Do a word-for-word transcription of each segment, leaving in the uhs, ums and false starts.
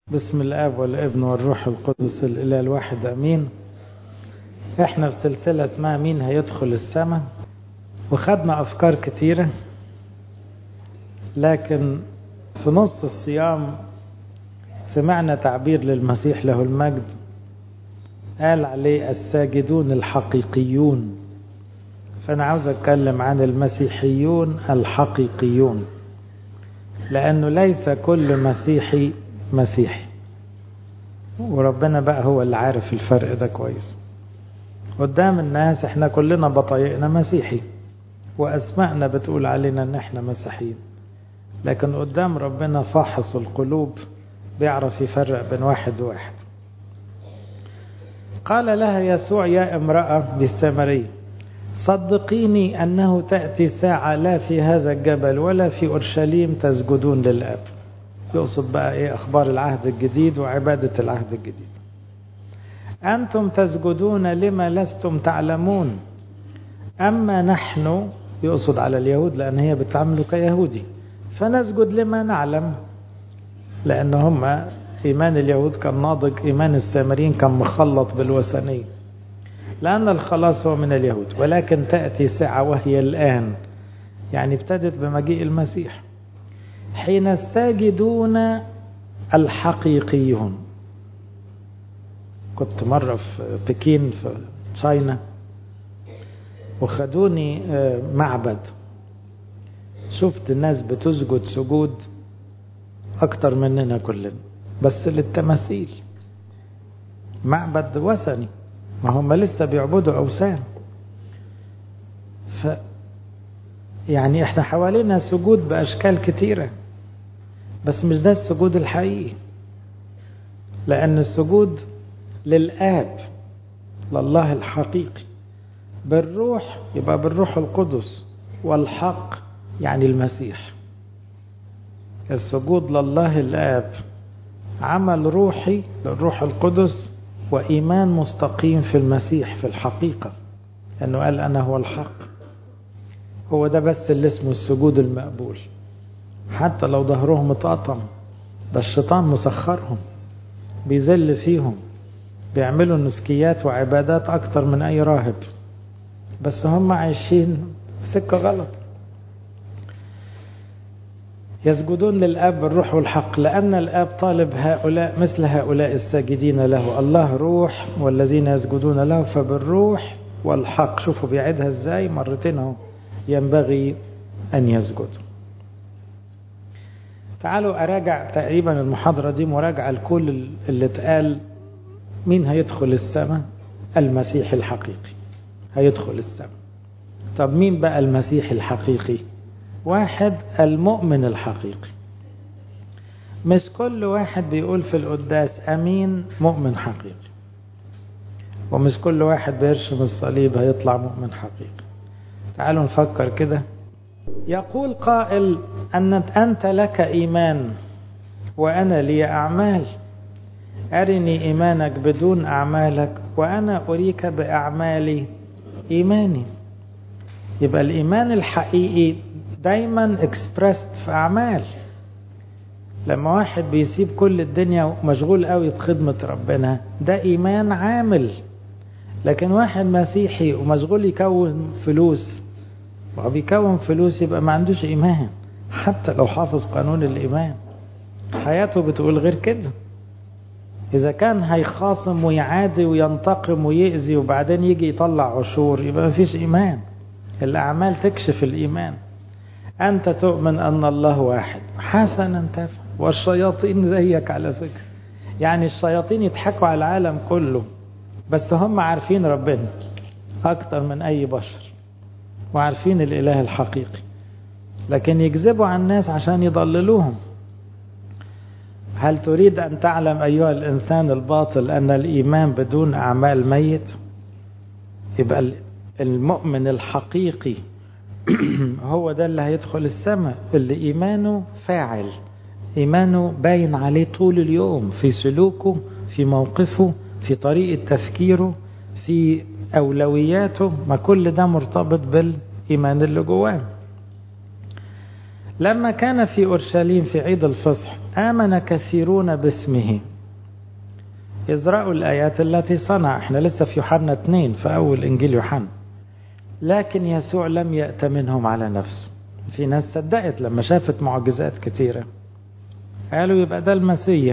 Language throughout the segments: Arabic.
بسم الآب والابن والروح القدس الإله الواحد أمين. احنا في سلسلة اسمها مين هيدخل السماء، وخدنا أفكار كتيرة، لكن في نص الصيام سمعنا تعبير للمسيح له المجد قال عليه الساجدون الحقيقيون. فأنا عاوز أتكلم عن المسيحيون الحقيقيون، لأنه ليس كل مسيحي مسيحي، وربنا بقى هو اللي عارف الفرق ده كويس. قدام الناس احنا كلنا بطايقنا مسيحي وأسمائنا بتقول علينا ان احنا مسيحيين، لكن قدام ربنا فاحص القلوب بيعرف يفرق بين واحد وواحد. قال لها يسوع يا امرأة بالسامرية صدقيني أنه تأتي ساعة لا في هذا الجبل ولا في أورشليم تسجدون للآب. يقصد بقى ايه؟ أخبار العهد الجديد وعبادة العهد الجديد. أنتم تسجدون لما لستم تعلمون، أما نحن، يقصد على اليهود لأن هي بتعملوا كيهودي، فنسجد لما نعلم، لأن هم إيمان اليهود كان ناضج، إيمان السامريين كان مخلط بالوثنية، لأن الخلاص هو من اليهود. ولكن تأتي ساعة وهي الآن، يعني ابتدت بمجيء المسيح، حين الساجدون الحقيقيون. كنت مرة في بكين في تشاينا وخدوني معبد، شفت الناس بتسجد سجود أكتر مننا كلنا، بس للتماثيل، معبد وثني، ما هم لسه بيعبدوا أوثان. ف يعني احنا حوالينا سجود بأشكال كتيرة، بس مش ده السجود الحقيقي، لأن السجود للآب، لله الحقيقي، بالروح يبقى بالروح القدس، والحق يعني المسيح. السجود لله الآب عمل روحي للروح القدس، وإيمان مستقيم في المسيح في الحقيقة، لأنه قال أنا هو الحق. هو ده بس اللي اسمه السجود المقبول، حتى لو ظهرهم اتقطم، ده الشيطان مسخرهم بيذل فيهم، بيعملوا نسكيات وعبادات أكتر من أي راهب، بس هم عايشين سكة غلط. يسجدون للآب بالروح والحق، لأن الآب طالب هؤلاء مثل هؤلاء الساجدين له. الله روح والذين يسجدون له فبالروح والحق. شوفوا بيعيدها ازاي مرتين اهو، ينبغي أن يسجدوا. تعالوا أراجع تقريبا المحاضرة دي مراجعة لكل اللي اتقال. مين هيدخل السماء؟ المسيح الحقيقي هيدخل السماء. طب مين بقى المسيح الحقيقي؟ واحد، المؤمن الحقيقي. مش كل واحد بيقول في القداس أمين مؤمن حقيقي، ومش كل واحد بيرشم الصليب هيطلع مؤمن حقيقي. تعالوا نفكر كده. يقول قائل أن أنت لك إيمان وأنا لي أعمال، أرني إيمانك بدون أعمالك وأنا أريك بأعمالي إيماني. يبقى الإيمان الحقيقي دايما اكسبرست في أعمال. لما واحد بيسيب كل الدنيا ومشغول قوي بخدمة ربنا، ده إيمان عامل. لكن واحد مسيحي ومشغول يكون فلوس، وبيكون فلوس، يبقى ما عندوش إيمان، حتى لو حافظ قانون الإيمان حياته بتقول غير كده. إذا كان هيخاصم ويعادي وينتقم ويأذي وبعدين يجي يطلع عشور، يبقى ما فيش إيمان. الأعمال تكشف الإيمان. أنت تؤمن أن الله واحد، حسنا تفعل، والشياطين زيك على فكرة. يعني الشياطين يضحكوا على العالم كله، بس هم عارفين ربنا أكتر من أي بشر، وعارفين الإله الحقيقي، لكن يكذبوا عن الناس عشان يضللوهم. هل تريد أن تعلم أيها الإنسان الباطل أن الإيمان بدون أعمال ميت؟ يبقى المؤمن الحقيقي هو ده اللي هيدخل السماء، اللي إيمانه فاعل، إيمانه باين عليه طول اليوم، في سلوكه، في موقفه، في طريقة تفكيره، في أولوياته، ما كل ده مرتبط بالإيمان اللي جواه. لما كان في أورشليم في عيد الفصح آمن كثيرون باسمه إذ رأوا الآيات التي صنع. احنا لسه في يوحنا اثنين في أول إنجيل يوحنا. لكن يسوع لم يأتمنهم على نفسه. في ناس صدقت لما شافت معجزات كثيرة، قالوا يبقى ده المسيح.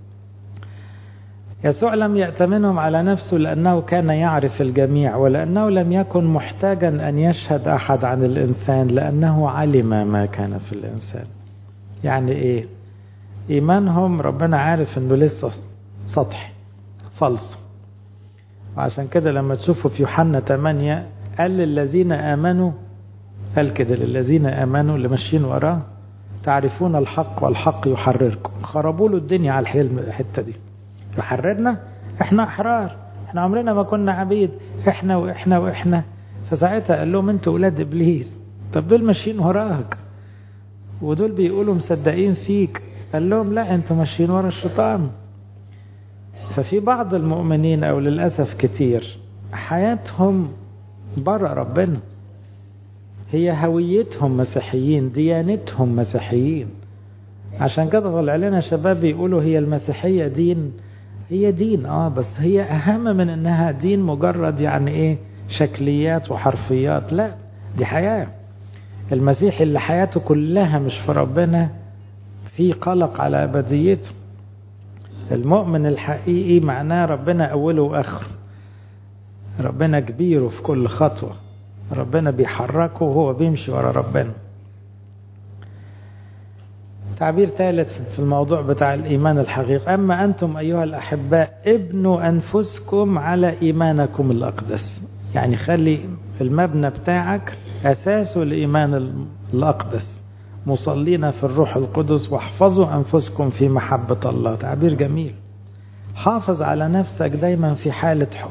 يسوع لم يأتمنهم على نفسه لأنه كان يعرف الجميع، ولأنه لم يكن محتاجا أن يشهد أحد عن الإنسان لأنه علم ما كان في الإنسان. يعني إيه؟ إيمانهم ربنا عارف أنه لسه سطحي فلس، وعشان كده لما تشوفوا في يوحنا ثمانية قال للذين آمنوا، قال كده للذين آمنوا اللي ماشيين وراه تعرفون الحق والحق يحرركم. خربوا له الدنيا على الحتة دي. يحررنا؟ احنا احرار، احنا عمرنا ما كنا عبيد، احنا واحنا واحنا. فساعتها قال لهم انتوا اولاد ابليس. طب دول ماشيين وراك ودول بيقولوا مصدقين فيك. قال لهم لا، انتوا ماشيين ورا الشيطان. ففي بعض المؤمنين او للاسف كتير حياتهم برا ربنا، هي هويتهم مسيحيين، ديانتهم مسيحيين. عشان كده طلع لنا شباب يقولوا هي المسيحية دين. هي دين اه بس هي اهم من انها دين مجرد يعني ايه شكليات وحرفيات. لا، دي حياة. المسيح اللي حياته كلها مش في ربنا في قلق على ابديته. المؤمن الحقيقي معناه ربنا اوله واخره، ربنا كبيره في كل خطوة، ربنا بيحركه وهو بيمشي ورا ربنا. تعبير ثالث في الموضوع بتاع الإيمان الحقيقي: أما أنتم أيها الأحباء ابنوا أنفسكم على إيمانكم الأقدس. يعني خلي المبنى بتاعك أساسه الإيمان الأقدس، مصلين في الروح القدس واحفظوا أنفسكم في محبة الله. تعبير جميل. حافظ على نفسك دايما في حالة حب،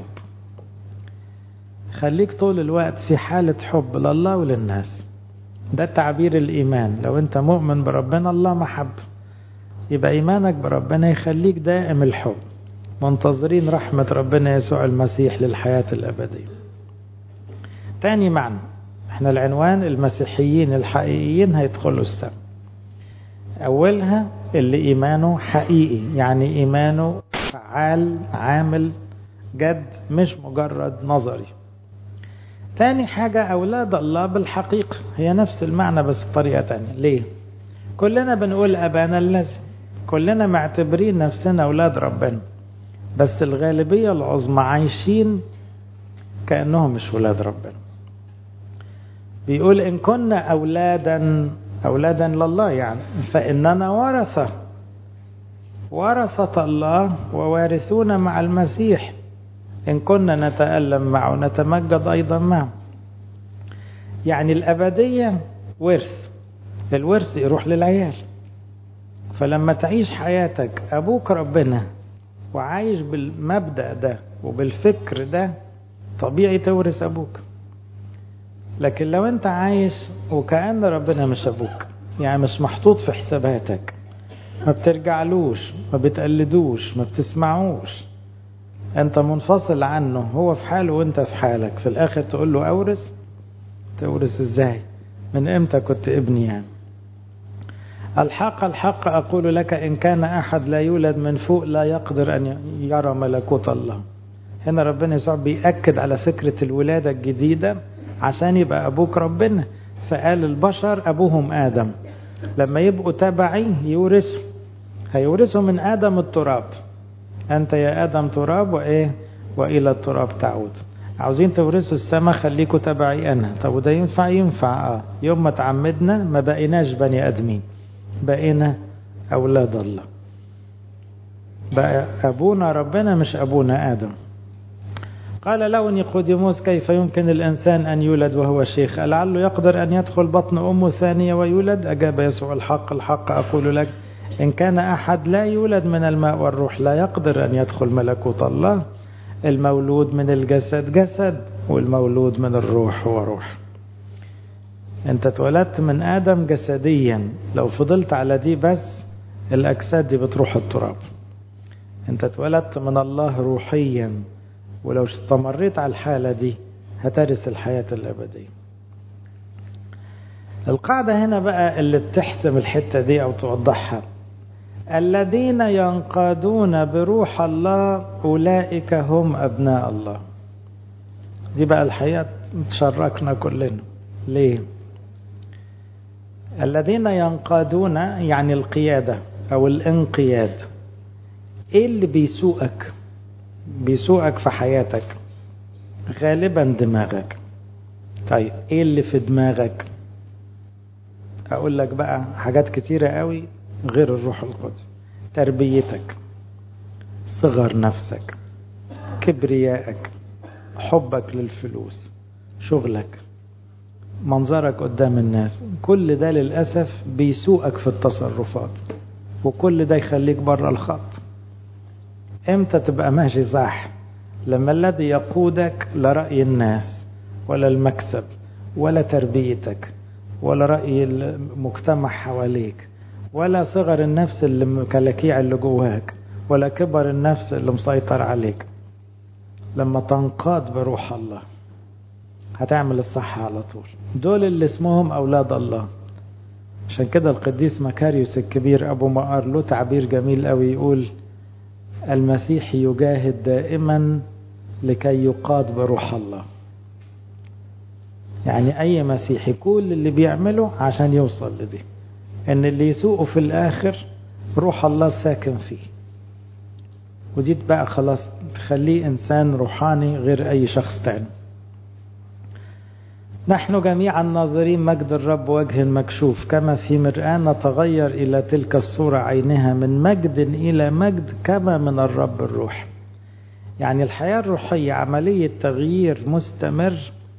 خليك طول الوقت في حالة حب لله وللناس. ده تعبير الإيمان. لو أنت مؤمن بربنا الله محب، يبقى إيمانك بربنا يخليك دائم الحب، منتظرين رحمة ربنا يسوع المسيح للحياة الأبدية. تاني معنى، احنا العنوان المسيحيين الحقيقيين هيدخلوا السماء. أولها اللي إيمانه حقيقي، يعني إيمانه فعال عامل جد مش مجرد نظري. تاني حاجة أولاد الله بالحقيقة، هي نفس المعنى بس بطريقة تانية. ليه؟ كلنا بنقول أبانا الذي، كلنا معتبرين نفسنا أولاد ربنا، بس الغالبية العظمى عايشين كأنهم مش أولاد ربنا. بيقول إن كنا أولادا أولادا لله يعني فإننا ورثة ورثة الله ووارثون مع المسيح، إن كنا نتألم معه نتمجد أيضا معه. يعني الأبدية ورث، الورث يروح للعيال. فلما تعيش حياتك أبوك ربنا وعايش بالمبدأ ده وبالفكر ده، طبيعي تورث أبوك. لكن لو أنت عايش وكأن ربنا مش أبوك، يعني مش محطوط في حساباتك، ما بترجعلوش، ما بتقلدوش، ما بتسمعوش، أنت منفصل عنه، هو في حاله وأنت في حالك، في الآخر تقول له أورث؟ تورث إزاي؟ من إمتى كنت ابني يعني؟ الحق الحق أقول لك إن كان أحد لا يولد من فوق لا يقدر أن يرى ملكوت الله. هنا ربنا يسوع بيأكد على فكرة الولادة الجديدة عشان يبقى أبوك ربنا. فقال البشر أبوهم آدم، لما يبقوا تبعي يورثوا، هيورثوا من آدم التراب. أنت يا آدم تراب وإيه وإلى التراب تعود. عاوزين تورثوا السماء خليكوا تبعي أنا. طب وده ينفع؟ ينفع آه. يوم ما تعمدنا ما بقيناش بني آدمين، بقينا أولاد الله، بقى أبونا ربنا مش أبونا آدم. قال له نيقوديموس كيف يمكن الإنسان أن يولد وهو شيخ؟ لعله يقدر أن يدخل بطن أمه ثانية ويولد؟ أجاب يسوع الحق الحق أقول لك إن كان أحد لا يولد من الماء والروح لا يقدر أن يدخل ملكوت الله. المولود من الجسد جسد، والمولود من الروح هو روح. أنت اتولدت من آدم جسديا، لو فضلت على دي بس الأجساد دي بتروح التراب. أنت اتولدت من الله روحيا، ولو استمريت على الحالة دي هترث الحياة الأبدية. القاعدة هنا بقى اللي بتحسم الحتة دي أو توضحها: الذين ينقادون بروح الله أولئك هم أبناء الله. دي بقى الحياة تشركنا كلنا. ليه؟ الذين ينقادون يعني القيادة أو الانقياد. إيه اللي بيسوقك؟ بيسوقك في حياتك غالبا دماغك. طيب إيه اللي في دماغك؟ أقول لك بقى حاجات كتيرة قوي غير الروح القدس. تربيتك، صغر نفسك، كبريائك، حبك للفلوس، شغلك، منظرك قدام الناس، كل ده للأسف بيسوقك في التصرفات، وكل ده يخليك بره الخط. امتى تبقى ماشي صح؟ لما الذي يقودك لرأي الناس ولا المكسب ولا تربيتك ولا رأي المجتمع حواليك ولا صغر النفس اللي مكلكيع اللي جواك ولا كبر النفس اللي مسيطر عليك. لما تنقاد بروح الله هتعمل الصح على طول. دول اللي اسمهم أولاد الله. عشان كده القديس مكاريوس الكبير أبو مقار له تعبير جميل قوي، يقول المسيح يجاهد دائما لكي يقاد بروح الله. يعني أي مسيحي كل اللي بيعمله عشان يوصل لدي، إن اللي يسوقه في الآخر روح الله ساكن فيه، ودي بقى خلاص تخليه إنسان روحاني غير أي شخص تاني. نحن جميعا ناظرين مجد الرب وجه مكشوف كما في مرآة نتغير إلى تلك الصورة عينها من مجد إلى مجد كما من الرب الروح. يعني الحياة الروحية عملية تغيير مستمر،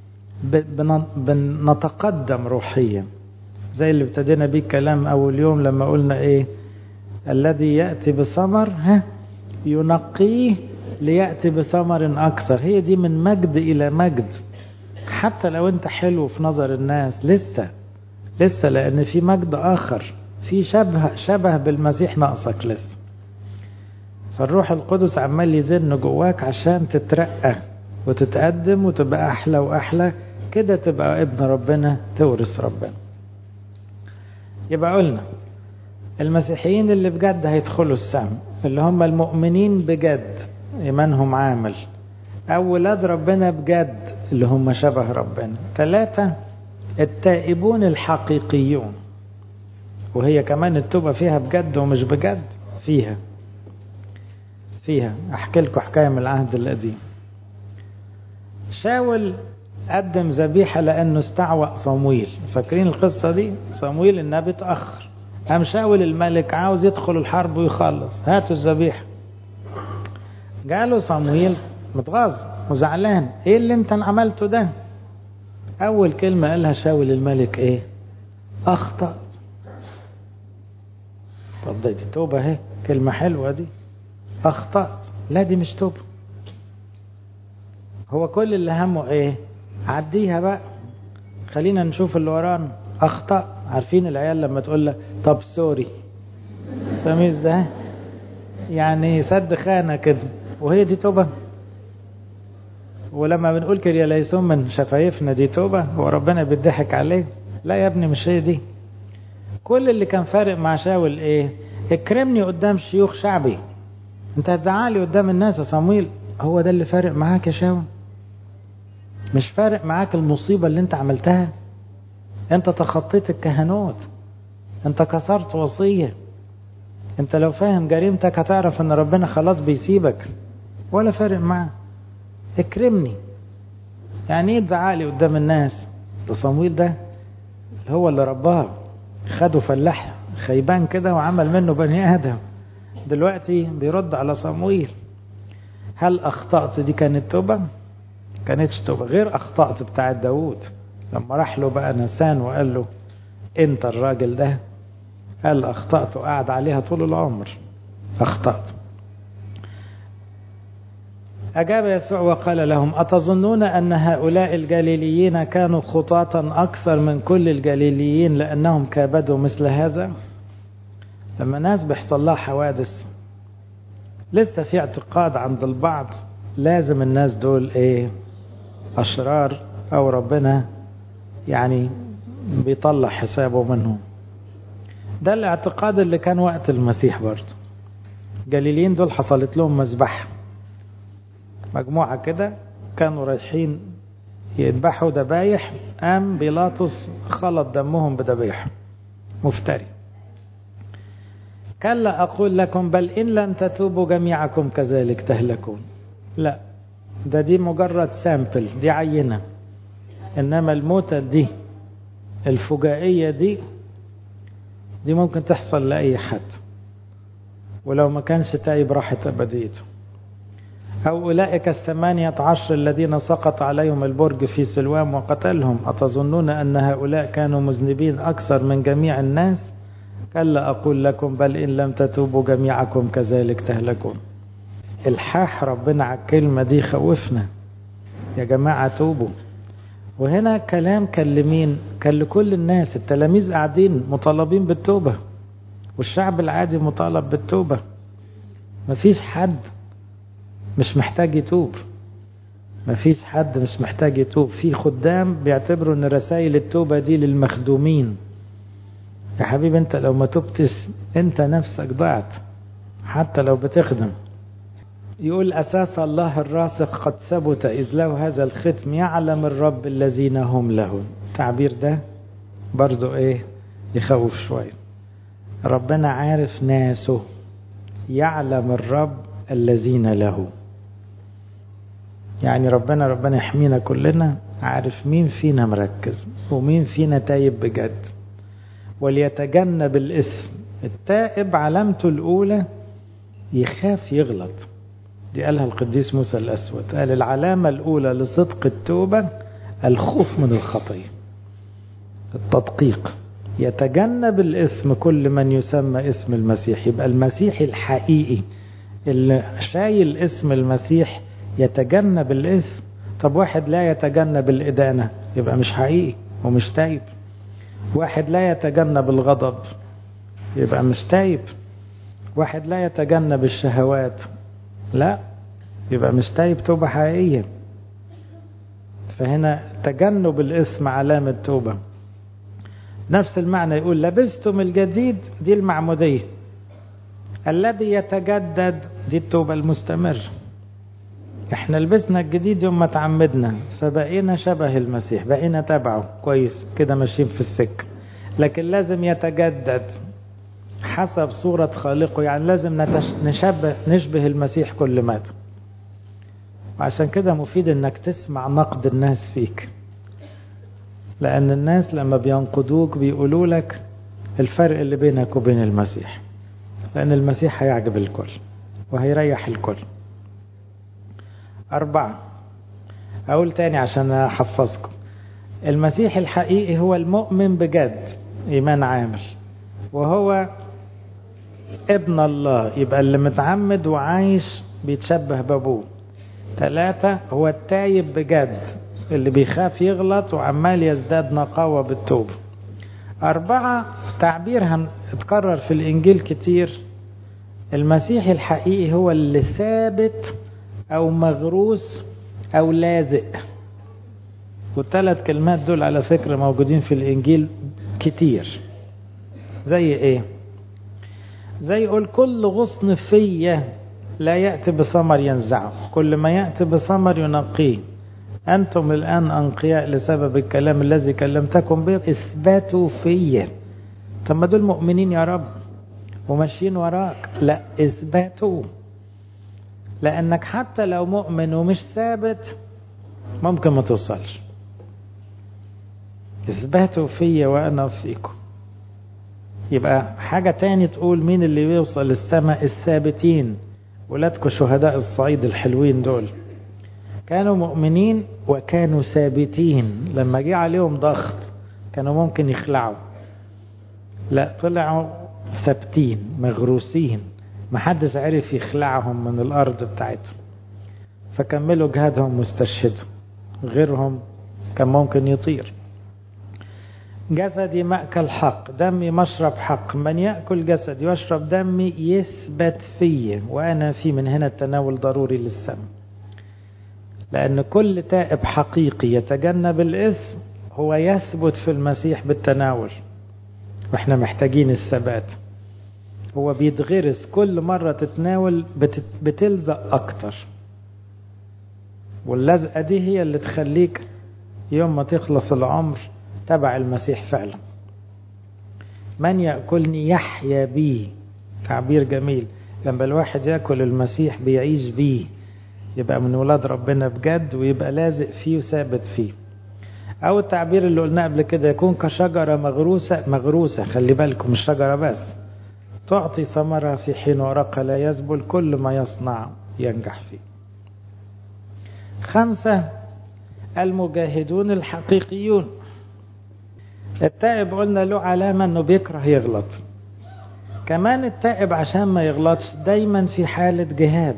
بنتقدم روحيا زي اللي ابتدينا بيه الكلام أول يوم لما قلنا إيه؟ الذي يأتي بثمر ها ينقيه ليأتي بثمر أكثر. هي دي من مجد إلى مجد. حتى لو أنت حلو في نظر الناس لسه لسه لأن في مجد آخر، في شبه شبه بالمسيح ناقصك لسه. فالروح القدس عمال يزن جواك عشان تترقى وتتقدم وتبقى أحلى وأحلى كده، تبقى ابن ربنا، تورث ربنا. يبقى قلنا المسيحيين اللي بجد هيدخلوا السماء اللي هم المؤمنين بجد إيمانهم عامل، أو ولاد ربنا بجد اللي هم شبه ربنا. ثلاثة التائبون الحقيقيون، وهي كمان التوبة فيها بجد ومش بجد. فيها فيها أحكي لكم حكاية من العهد القديم. شاول قدم ذبيحة لأنه استعوأ صمويل. فاكرين القصة دي؟ صمويل النبي اتأخر، قام شاول الملك عاوز يدخل الحرب ويخلص، هاتوا الذبيحة. قالوا صمويل متغاظ وزعلان، ايه اللي انت عملته ده؟ اول كلمة قالها شاول الملك ايه؟ اخطأ. طب دي توبة اهي، كلمة حلوة دي. اخطأت؟ لا دي مش توبة. هو كل اللي همه ايه؟ عديها بقى، خلينا نشوف اللي ورانا. اخطأ. عارفين العيال لما تقول له طب سوري، سميه ازاي؟ يعني سد خانة كده، وهي دي توبة؟ ولما بنقول كده ليسون من شفايفنا دي توبة؟ هو ربنا بيضحك عليه؟ لا يا ابني مش هي دي. كل اللي كان فارق مع شاول ايه؟ اكرمني قدام شيوخ شعبي، انت هتزعلي قدام الناس يا صمويل. هو ده اللي فارق معاك يا شاول؟ مش فارق معاك المصيبة اللي انت عملتها؟ انت تخطيت الكهنوت، انت كسرت وصية. انت لو فاهم جريمتك هتعرف ان ربنا خلاص بيسيبك، ولا فارق معاه. اكرمني يعني ايه تزعلي قدام الناس؟ ده صمويل ده هو اللي رباه، خده فلاح خيبان كده وعمل منه بني آدم، دلوقتي بيرد على صمويل. هل أخطأت دي كانت توبة؟ كانتش توبة. غير أخطأت بتاع داود لما راح له بقى نسان وقال له انت الراجل ده، قال أخطأت وقعد عليها طول العمر. أخطأت. أجاب يسوع وقال لهم أتظنون أن هؤلاء الجليليين كانوا خطاة أكثر من كل الجليليين لأنهم كابدوا مثل هذا؟ لما ناس بيحصل لها حوادث لسه في اعتقاد عند البعض لازم الناس دول ايه؟ أشرار، أو ربنا يعني بيطلع حسابه منهم. ده الاعتقاد اللي كان وقت المسيح برضه. جاليليين دول حصلت لهم مذبحة، مجموعة كده كانوا رايحين يذبحوا ذبايح، قام بيلاطس خلط دمهم بذبايح، مفتري. كلا أقول لكم بل إن لم تتوبوا جميعكم كذلك تهلكون. لا، ده دي مجرد سامبل، دي عينة، إنما الموتة دي الفجائية دي دي ممكن تحصل لأي حد، ولو ما كانش تايب راحت أبديته. أو أولئك الثمانية عشر الذين سقط عليهم البرج في سلوام وقتلهم، أتظنون أن هؤلاء كانوا مذنبين أكثر من جميع الناس؟ كلا أقول لكم بل إن لم تتوبوا جميعكم كذلك تهلكون. الحاح ربنا على الكلمة دي خوفنا يا جماعة توبوا. وهنا كلام كان لمين؟ كان لكل الناس. التلاميذ قاعدين مطالبين بالتوبة، والشعب العادي مطالب بالتوبة. مفيش حد مش محتاج يتوب، مفيش حد مش محتاج يتوب. في خدام بيعتبروا ان رسائل التوبة دي للمخدومين. يا حبيبي انت لو ما تبتش انت نفسك ضعت حتى لو بتخدم. يقول أساس الله الراسخ قد ثبت إذ له هذا الختم يعلم الرب الذين هم له. التعبير ده برضو ايه يخوف شوية. ربنا عارف ناسه، يعلم الرب الذين له. يعني ربنا ربنا يحمينا كلنا، عارف مين فينا مركز ومين فينا تايب بجد. وليتجنب الإثم. التائب علامته الأولى يخاف يغلط، دي قالها القديس موسى الأسود، قال العلامة الأولى لصدق التوبة الخوف من الخطية، التدقيق. يتجنب الإثم كل من يسمى اسم المسيح. يبقى المسيح الحقيقي اللي شايل اسم المسيح يتجنب الإثم. طب واحد لا يتجنب الإدانة يبقى مش حقيقي ومش تايب. واحد لا يتجنب الغضب يبقى مش تايب. واحد لا يتجنب الشهوات لا يبقى مش تايب توبة حقيقية. فهنا تجنب الإثم علامة توبة. نفس المعنى يقول لبستم الجديد، دي المعمودية. الذي يتجدد دي التوبة المستمر. احنا لبسنا الجديد يوم ما تعمدنا، فبقينا شبه المسيح، بقينا تبعه كويس كده ماشيين في السكة. لكن لازم يتجدد حسب صورة خالقه، يعني لازم نشبه نشبه المسيح كل مدى. وعشان كده مفيد انك تسمع نقد الناس فيك، لأن الناس لما بينقدوك بيقولوا لك الفرق اللي بينك وبين المسيح، لأن المسيح هيعجب الكل وهيريح الكل. أربعة، أقول تاني عشان أحفظكم. المسيح الحقيقي هو المؤمن بجد إيمان عامل، وهو ابن الله، يبقى اللي متعمد وعايش بيتشبه بابوه. ثلاثة، هو التايب بجد اللي بيخاف يغلط وعمال يزداد نقاوة بالتوبة. أربعة، تعبير هنتكرر في الإنجيل كتير، المسيح الحقيقي هو اللي ثابت أو مغروس أو لازق. والثلاث كلمات دول على فكرة موجودين في الإنجيل كتير. زي إيه؟ زي يقول كل غصن فيا لا يأتي بثمر ينزعه، كل ما يأتي بثمر ينقيه. أنتم الآن أنقياء لسبب الكلام الذي كلمتكم به، اثبتوا فيا. طب ما دول مؤمنين يا رب وماشيين وراك، لا اثبتوا. لأنك حتى لو مؤمن ومش ثابت ممكن ما توصلش. اثبتوا فيا وأنا فيكم. يبقى حاجة تاني تقول مين اللي بيوصل للسماء؟ الثابتين، ولادكم شهداء الصعيد الحلوين دول كانوا مؤمنين وكانوا ثابتين. لما جه عليهم ضغط كانوا ممكن يخلعوا، لا طلعوا ثابتين مغروسين، محدش عرف يخلعهم من الأرض بتاعتهم، فكملوا جهادهم مستشهدوا. غيرهم كان ممكن يطير. جسدي مأكل حق، دمي مشرب حق، من يأكل جسدي ويشرب دمي يثبت فيه وأنا فيه. من هنا التناول ضروري للسماء، لأن كل تائب حقيقي يتجنب الإثم هو يثبت في المسيح بالتناول. واحنا محتاجين الثبات. هو بيتغرس كل مرة تتناول بتلزق أكتر، واللزقة دي هي اللي تخليك يوم ما تخلص العمر تبع المسيح فعلا. من يأكلني يحيا بيه، تعبير جميل. لما الواحد يأكل المسيح بيعيش بيه، يبقى من ولاد ربنا بجد، ويبقى لازق فيه وثابت فيه. أو التعبير اللي قلناه قبل كده، يكون كشجرة مغروسة مغروسة خلي بالكم مش شجرة بس، تعطي ثمرها في حين ورقها لا يذبل، كل ما يصنع ينجح فيه. خمسة، المجاهدون الحقيقيون. التائب قلنا له علامة انه بيكره يغلط. كمان التائب عشان ما يغلطش دايما في حالة جهاد.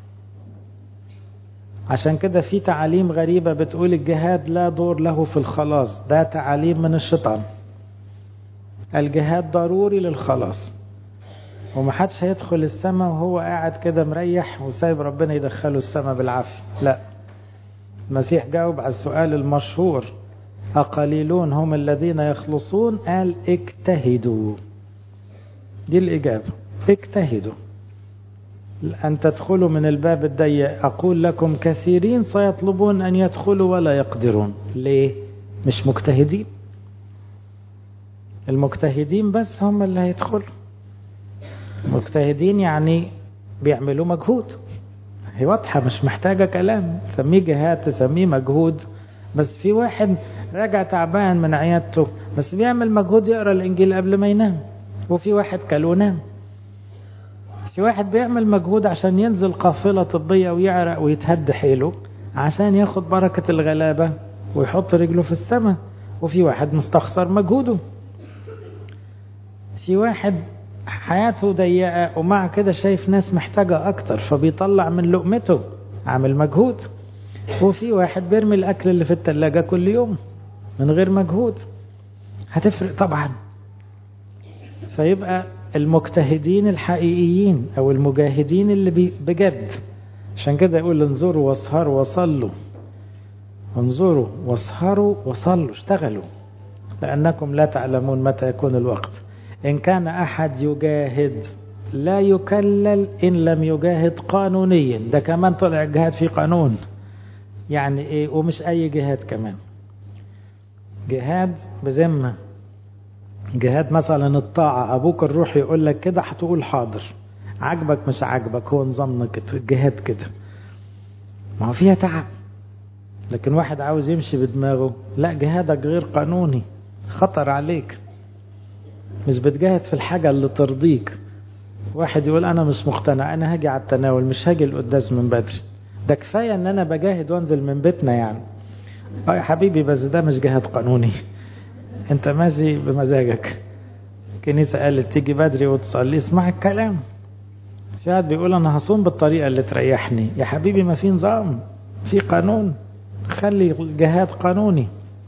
عشان كده في تعاليم غريبة بتقول الجهاد لا دور له في الخلاص، ده تعاليم من الشيطان. الجهاد ضروري للخلاص، ومحدش هيدخل السماء وهو قاعد كده مريح وسايب ربنا يدخله السماء بالعافية، لا. المسيح جاوب على السؤال المشهور، أقليلون هم الذين يخلصون؟ قال اجتهدوا. دي الإجابة، اجتهدوا أن تدخلوا من الباب الضيق. أقول لكم كثيرين سيطلبون أن يدخلوا ولا يقدرون. ليه؟ مش مجتهدين. المجتهدين بس هم اللي هيدخلوا. مجتهدين يعني بيعملوا مجهود، هي واضحة مش محتاجة كلام. سميه جهاد تسميه مجهود، بس في واحد راجع تعبان من عيادته بس بيعمل مجهود يقرأ الإنجيل قبل ما ينام، وفي واحد كل ونام. في واحد بيعمل مجهود عشان ينزل قافلة طبية ويعرق ويتهد حيله عشان ياخد بركة الغلابة ويحط رجله في السماء، وفي واحد مستخسر مجهوده. في واحد حياته ضيقة ومع كده شايف ناس محتاجة أكتر فبيطلع من لقمته، عامل مجهود. وفي واحد بيرمي الأكل اللي في التلاجة كل يوم من غير مجهود. هتفرق طبعا. فيبقى المجتهدين الحقيقيين أو المجاهدين اللي بجد. عشان كده يقول انظروا واسهروا وصلوا. انظروا واسهروا وصلوا، اشتغلوا، لأنكم لا تعلمون متى يكون الوقت. إن كان أحد يجاهد لا يكلل إن لم يجاهد قانونيا. ده كمان طلع الجهاد في قانون، يعني إيه؟ ومش أي جهاد كمان، جهاد بذمة. جهاد مثلا الطاعة، أبوك الروح يقول لك كده هتقول حاضر، عجبك مش عجبك، هو نظامنا كده. الجهاد كده ما هو فيها تعب. لكن واحد عاوز يمشي بدماغه، لا، جهادك غير قانوني، خطر عليك، مش بتجاهد في الحاجة اللي ترضيك. واحد يقول أنا مش مقتنع، أنا هاجي على التناول مش هاجي القداس من بدري، ده كفاية أن أنا بجاهد وانزل من بيتنا يعني. اه يا حبيبي، بس ده مش جهاد قانوني، انت ماشي بمزاجك. الكنيسة قالت تيجي بدري وتصلي، اسمع الكلام. في واحد بيقول أنا هصوم بالطريقة اللي تريحني. يا حبيبي ما في نظام، في قانون، خلي الجهاد قانوني.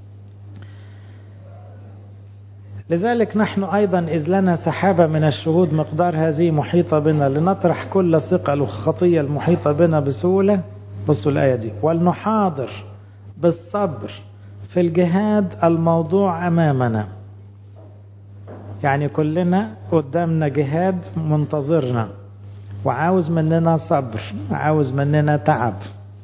لذلك نحن أيضا إذ لنا سحابة من الشهود مقدار هذه محيطة بنا لنطرح كل ثقل وخطية المحيطة بنا بسهولة. بصوا الآية دي، ولنحاضر بالصبر في الجهاد الموضوع أمامنا. يعني كلنا قدامنا جهاد منتظرنا، وعاوز مننا صبر، عاوز مننا تعب.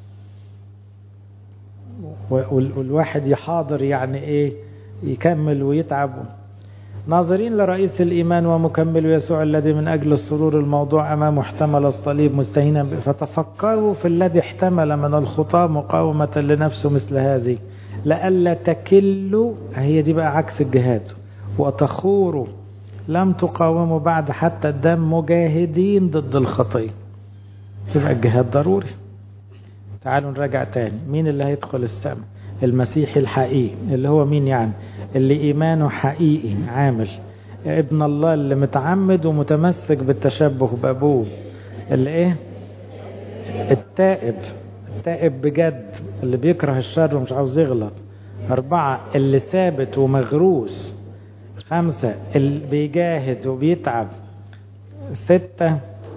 والواحد يحاضر يعني إيه؟ يكمل ويتعب. ناظرين لرئيس الإيمان ومكمل يسوع الذي من أجل السرور الموضوع أمامه احتمل الصليب مستهينا، فتفكروا في الذي احتمل من الخطاة مقاومة لنفسه مثل هذه، لألا تكلوا. هي دي بقى عكس الجهاد. وتخوروا، لم تقاوموا بعد حتى الدم، مجاهدين ضد الخطية. يبقى الجهاد ضروري. تعالوا نراجع تاني. مين اللي هيدخل السماء؟ المسيحي الحقيقي، اللي هو مين يعني؟ اللي إيمانه حقيقي عامل، ابن الله اللي متعمد ومتمسك بالتشبه بأبوه، اللي ايه؟ التائب، التائب بجد، اللي بيكره الشر ومش عاوز يغلط. أربعة، اللي ثابت ومغروس. خمسة، اللي بيجاهد وبيتعب. ستة،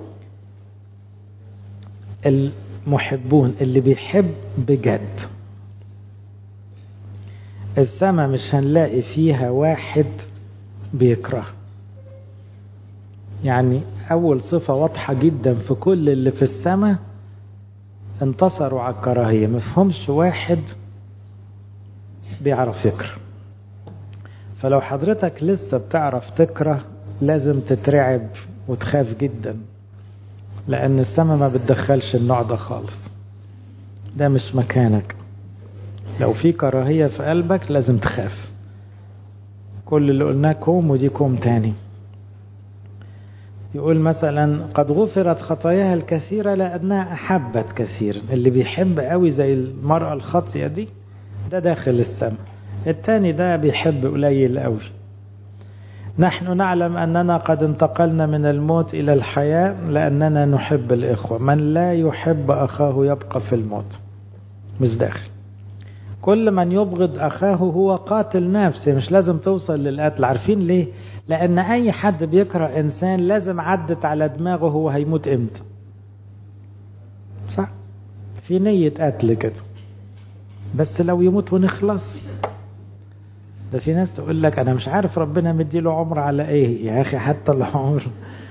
المحبون، اللي بيحب بجد. السماء مش هنلاقي فيها واحد بيكره. يعني أول صفة واضحة جدا في كل اللي في السماء انتصروا على الكراهية. مفهمش واحد بيعرف يكره. فلو حضرتك لسه بتعرف تكره لازم تترعب وتخاف جدا، لأن السماء ما بتدخلش النوع ده خالص، ده مش مكانك. لو في كراهية في قلبك لازم تخاف. كل اللي قلناه كوم ودي كوم تاني. يقول مثلا قد غفرت خطاياها الكثيرة لأنها أحبت كثيرا. اللي بيحب قوي زي المرأة الخاطية دي ده داخل السماء. التاني ده بيحب قليل قوي. نحن نعلم أننا قد انتقلنا من الموت إلى الحياة لأننا نحب الإخوة. من لا يحب أخاه يبقى في الموت. مش داخل. كل من يبغض أخاه هو قاتل نفسه. مش لازم توصل للقتل. عارفين ليه؟ لأن أي حد بيكره إنسان لازم عدت على دماغه هو هيموت إمتى. صح؟ في نية قتل كده. بس لو يموت ونخلص. ده في ناس تقول لك أنا مش عارف ربنا مديله عمر على إيه يا أخي. حتى العمر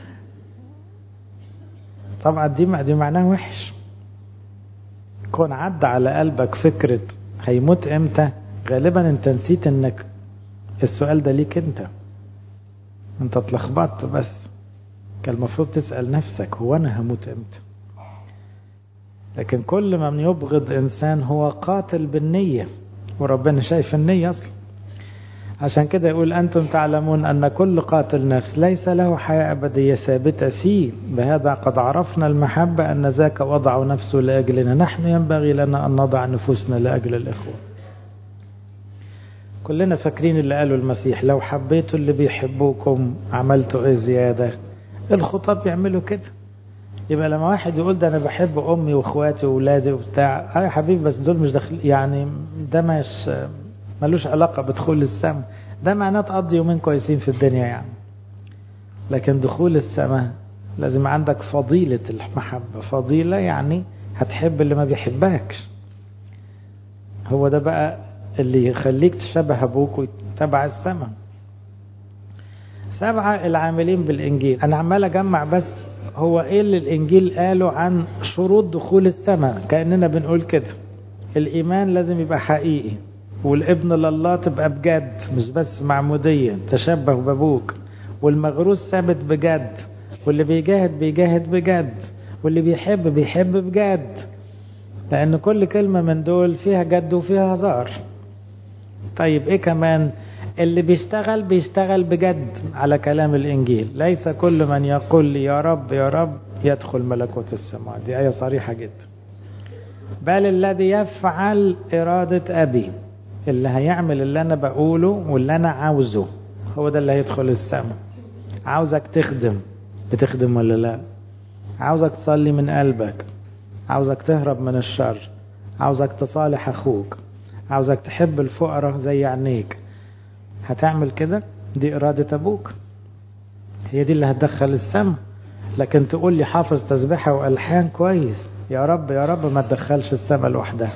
طبعا دي دي معناه وحش. كون عدى على قلبك فكرة هيموت إمتى، غالبا أنت نسيت إنك السؤال ده ليك أنت. أنت اتلخبطت. بس كان المفروض تسأل نفسك هو أنا هموت إمتى. لكن كل من يبغض إنسان هو قاتل بالنية، وربنا شايف النية أصلا. عشان كده يقول أنتم تعلمون أن كل قاتل نفس ليس له حياة أبدية ثابتة فيه. بهذا قد عرفنا المحبة أن ذاك وضع نفسه لأجلنا. نحن ينبغي لنا أن نضع نفوسنا لأجل الإخوة. كلنا فاكرين اللي قاله المسيح لو حبيتوا اللي بيحبوكم عملتوا إيه زيادة. الخطاب يعملوا كده. يبقى لما واحد يقول ده أنا بحب أمي وإخواتي وولادي وبتاع، يا حبيبي بس دول مش داخل، يعني ده مش ملوش علاقة بدخول السماء. ده معناه تقضي يومين كويسين في الدنيا يعني. لكن دخول السماء لازم عندك فضيلة المحبة. فضيلة يعني هتحب اللي ما بيحبكش. هو ده بقى اللي يخليك تشبه أبوك وتبع السماء. سبعة العاملين بالإنجيل. أنا عمال أجمع بس هو إيه اللي الإنجيل قاله عن شروط دخول السماء. كأننا بنقول كده الإيمان لازم يبقى حقيقي، والابن لله تبقى بجد مش بس معمودية تشبه بابوك، والمغروس ثابت بجد، واللي بيجاهد بيجاهد بجد، واللي بيحب بيحب بجد. لأن كل كلمة من دول فيها جد وفيها هزار. طيب إيه كمان؟ اللي بيشتغل بيشتغل بجد على كلام الإنجيل. ليس كل من يقول لي يا رب يا رب يدخل ملكوت السماء. دي آية صريحة جدا. بل الذي يفعل إرادة أبي، اللي هيعمل اللي أنا بقوله واللي أنا عاوزه، هو ده اللي هيدخل السماء. عاوزك تخدم، بتخدم ولا لا؟ عاوزك تصلي من قلبك، عاوزك تهرب من الشر، عاوزك تصالح أخوك، عاوزك تحب الفقراء زي عينيك، هتعمل كده؟ دي إرادة أبوك، هي دي اللي هتدخل السماء. لكن تقول لي حافظ تسبيحة وألحان كويس، يا رب يا رب، ما تدخلش السماء لوحدها.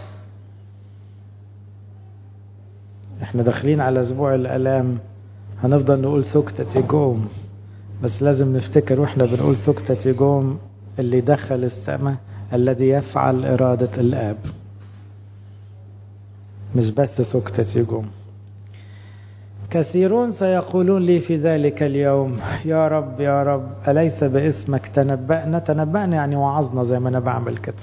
احنا داخلين على أسبوع الألام، هنفضل نقول سكتة يقوم، بس لازم نفتكر واحنا بنقول سكتة يقوم اللي دخل السماء الذي يفعل إرادة الآب، مش بس سكتة يقوم. كثيرون سيقولون لي في ذلك اليوم يا رب يا رب أليس باسمك تنبأنا؟ تنبأنا يعني وعظنا زي ما أنا بعمل كده.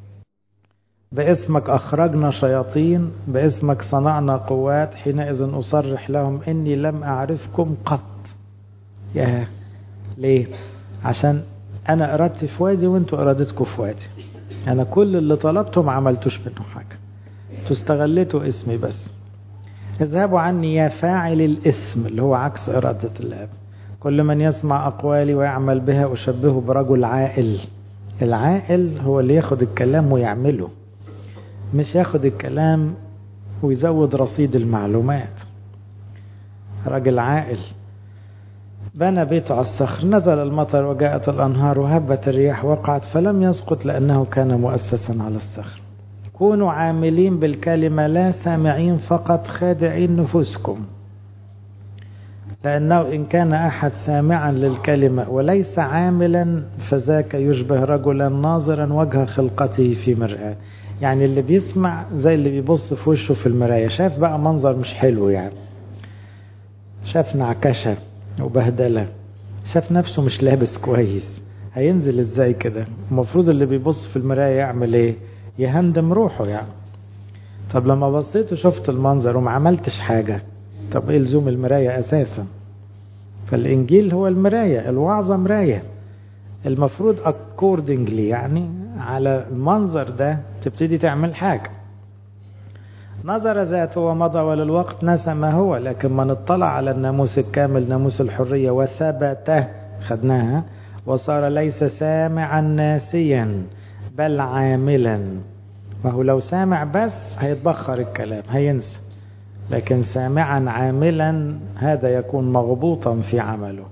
باسمك أخرجنا شياطين، باسمك صنعنا قوات. حينئذ أصرح لهم إني لم أعرفكم قط. يا ليه؟ عشان أنا إرادتي في وادي وإنتوا إرادتكم في وادي. أنا كل اللي طلبته ما عملتوش منه حاجة، تستغلتوا اسمي بس. اذهبوا عني يا فاعل الاسم، اللي هو عكس إرادة الآب. كل من يسمع أقوالي ويعمل بها أشبهه برجل عاقل. العاقل هو اللي ياخد الكلام ويعمله، مش ياخد الكلام ويزود رصيد المعلومات. رجل عاقل بنى بيته على الصخر، نزل المطر وجاءت الأنهار وهبت الرياح وقعت فلم يسقط لأنه كان مؤسسا على الصخر. كونوا عاملين بالكلمة لا سامعين فقط خادعين نفوسكم. لأنه إن كان أحد سامعا للكلمة وليس عاملا فذاك يشبه رجلا ناظرا وجه خلقته في مرآة. يعني اللي بيسمع زي اللي بيبص في وشه في المراية، شاف بقى منظر مش حلو، يعني شاف نعكشة وبهدلة، شاف نفسه مش لابس كويس، هينزل ازاي كده؟ المفروض اللي بيبص في المراية يعمل ايه؟ يهندم روحه يعني. طب لما بصيت وشفت المنظر وما عملتش حاجة، طب ايه لزوم المراية اساسا؟ فالانجيل هو المراية، الوعظة مراية، المفروض accordingly يعني على المنظر ده تبتدي تعمل حاجة. نظر ذاته ومضى وللوقت نسى ما هو، لكن من اطلع على الناموس الكامل ناموس الحرية وثبت، خدناها، وصار ليس سامعا ناسيا بل عاملا. ما هو لو سامع بس هيتبخر الكلام هينسى، لكن سامعا عاملا هذا يكون مغبوطا في عمله.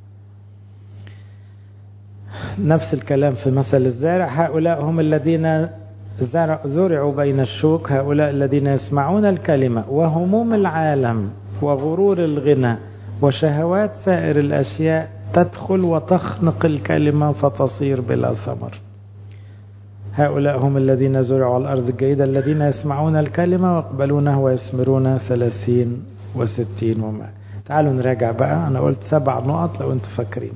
نفس الكلام في مثل الزارع، هؤلاء هم الذين زرعوا بين الشوك، هؤلاء الذين يسمعون الكلمة وهموم العالم وغرور الغنى وشهوات سائر الأشياء تدخل وتخنق الكلمة فتصير بلا ثمر. هؤلاء هم الذين زرعوا على الأرض الجيدة، الذين يسمعون الكلمة ويقبلونه ويثمرون ثلاثين وستين ومائة. تعالوا نراجع بقى، أنا قلت سبع نقط لو أنتم فاكرين.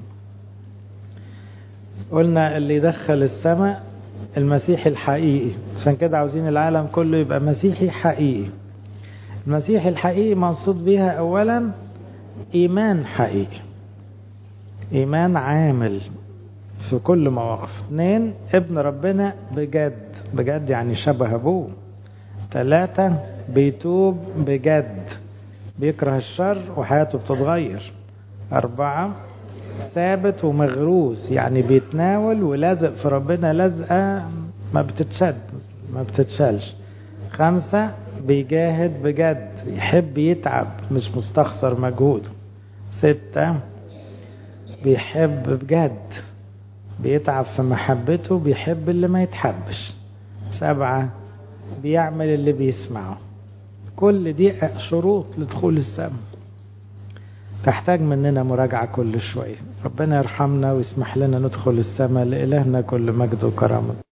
قلنا اللي يدخل السماء المسيح الحقيقي، عشان كده عاوزين العالم كله يبقى مسيحي حقيقي. المسيح الحقيقي مقصود بيها أولا إيمان حقيقي، إيمان عامل في كل مواقف. اثنين، ابن ربنا بجد، بجد يعني شبه أبوه. ثلاثة، بيتوب بجد، بيكره الشر وحياته بتتغير. أربعة، ثابت ومغروس، يعني بيتناول ولازق في ربنا لازقة ما بتتشد ما بتتشالش. خمسة، بيجاهد بجد، يحب يتعب مش مستخسر مجهوده. ستة، بيحب بجد، بيتعب في محبته، بيحب اللي ما يتحبش. سبعة، بيعمل اللي بيسمعه. كل دي شروط لدخول السماء، تحتاج مننا مراجعة كل شوية. ربنا يرحمنا ويسمح لنا ندخل السماء. لإلهنا كل مجد وكرامة.